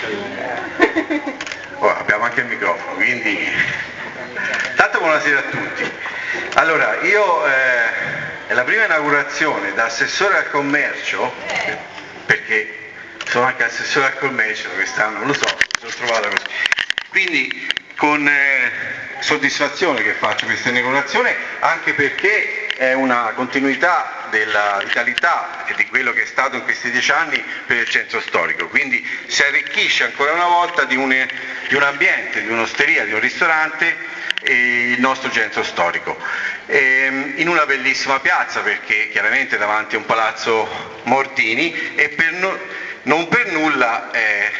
Oh, abbiamo anche il microfono, quindi tanto buonasera a tutti. Allora, io è la prima inaugurazione da assessore al commercio, perché sono anche assessore al commercio quest'anno, non lo so, mi sono trovato così. Quindi con soddisfazione che faccio questa inaugurazione, anche perché è una continuità della vitalità e di quello che è stato in questi 10 anni per il centro storico, quindi si arricchisce ancora una volta di un ambiente, di un'osteria, di un ristorante il nostro centro storico, in una bellissima piazza, perché chiaramente davanti a un palazzo Mordini e non per nulla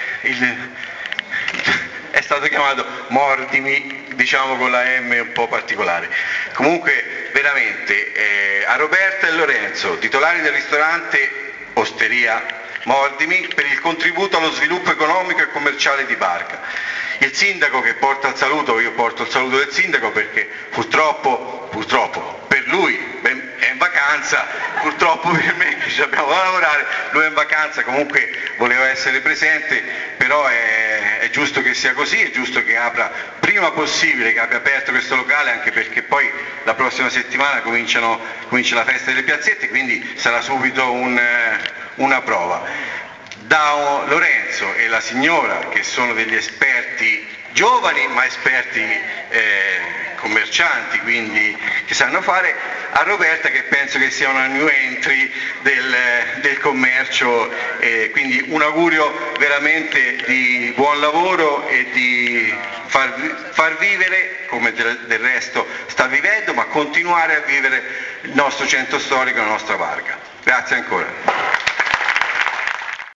è stato chiamato Mordimi, diciamo con la M un po' particolare. Comunque veramente a Roberta e Lorenzo, titolari del ristorante Osteria Mordimi, per il contributo allo sviluppo economico e commerciale di Barca. Il sindaco che porta il saluto, io porto il saluto del sindaco perché purtroppo per lui è in vacanza, purtroppo per me che ci abbiamo da lavorare, lui è in vacanza, comunque voleva essere presente, però è giusto che sia così, è giusto che apra prima possibile, che abbia aperto questo locale, anche perché poi la prossima settimana comincia la festa delle piazzette, quindi sarà subito una prova. Da Lorenzo e la signora, che sono degli esperti giovani ma esperti commercianti, quindi che sanno fare, a Roberta che penso che sia una new entry del commercio, quindi un augurio veramente di buon lavoro e di far vivere, come del resto sta vivendo, ma continuare a vivere il nostro centro storico e la nostra Varga. Grazie ancora.